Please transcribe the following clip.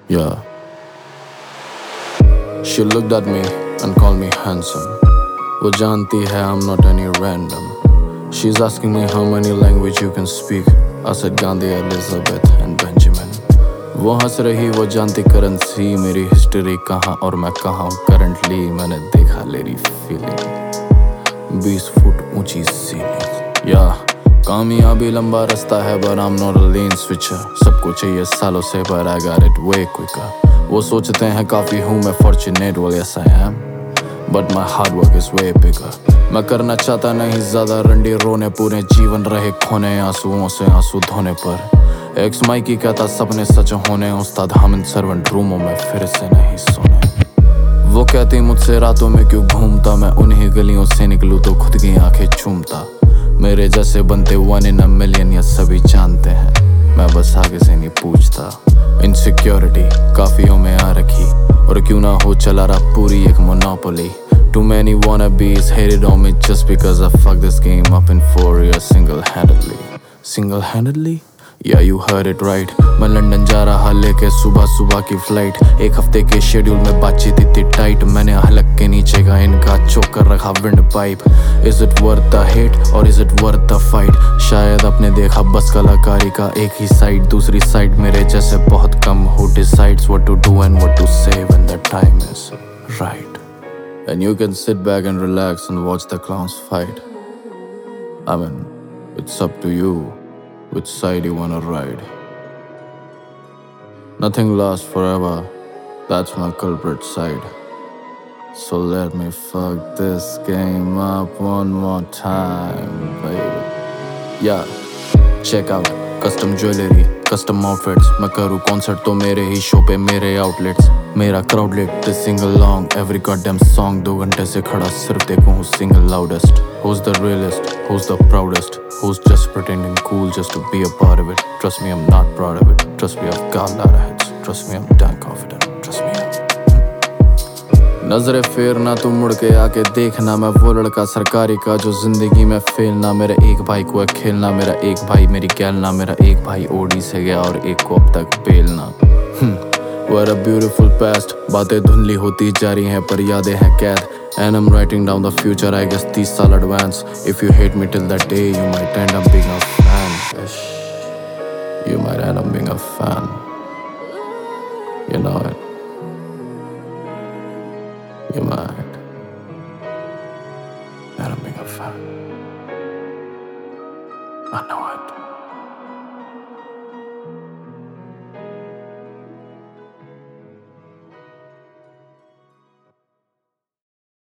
Yeah, she looked at me and called me handsome. वो जानती है I'm not any random. She's asking me how many language you can speak. I said Gandhi, Elizabeth and Benjamin. वो हंस रही, वो जानती currency मेरी history कहाँ और मैं कहाँ हूँ करंटली. मैंने देखा लेरी फीलिंग 20 फुट ऊंची सीलिंग. या कामयाबी लंबा रास्ता है but I'm not a lane switcher. सबको चाहिए सालों से but I got it way quicker. वो सोचते हैं काफी हूँ मैं fortunate, well yes I am, but my hard work is way bigger. मैं करना चाहता नहीं ज्यादा रंडी रोने, पूरे जीवन रहे खोने आंसुओं से आंसू धोने पर. एक्स माइकी कहता सपने सच होने, उस्ताद हम इन सर्वेंट रूमों में फिर से नहीं सोने. वो कहती मुझसे रातों में क्यों घूमता, मैं उन्हीं गलियों से निकलूं तो खुद की आंखें चूमता. मेरे जैसे बनते 1 in a million ये सभी जानते हैं, मैं बस आगे से नहीं पूछता. इनसिक्योरिटी काफियों में आ रखी, और क्यों ना हो चला रहा पूरी एक monopoly. Too many wannabes hated on me just because I fucked this game up in 4 years single-handedly. Single-handedly? Yeah, you heard it right. मैं लंदन जा रहा लेके सुबह सुबह की फ्लाइट. एक हफ्ते के शेड्यूल में बातचीत इतनी टाइट, मैंने हलक के नीचे का इनका चौक कर रखा windpipe. Is it worth the hate or is it worth the fight? शायद आपने देखा बस कलाकारी का एक ही साइड, दूसरी साइड मेरे जैसे बहुत कम. Who decides what to do and what to say when the time is right? And you can sit back and relax and watch the clowns fight. I mean, it's up to you which side you wanna ride. Nothing lasts forever, that's my culprit side. So let me fuck this game up one more time, baby. Yeah, check out custom jewelry, custom outfits. मैं करूँ concert तो मेरे ही show पे मेरे outlets. मेरा crowdlet, they sing along every goddamn song. 2 घंटे से खड़ा सिर्फ देखूँ who's single loudest. Who's the realest, who's the proudest, who's just pretending cool just to be a part of it. Trust me, I'm not proud of it. Trust me, I've got a lot of hits. Trust me, I'm damn confident. Trust me, नजरे फेरना तू मुड़ के आके देखना, मैं वो लड़का सरकारी का जो जिंदगी में फेलना. मेरे एक भाई को है खेलना, मेरा एक भाई मेरी गैलना. मेरा एक भाई ओडी से गया और एक को अब तक बेलना. What a beautiful past. बातें धुंधली होती जा रही हैं पर यादें हैं कैद. And I'm writing down the future, I guess 30 साल advance. If you hate me till that day, you might end up being a fan. Ish. You might end up being a fan. You know it. You might end up being a fan. I know it.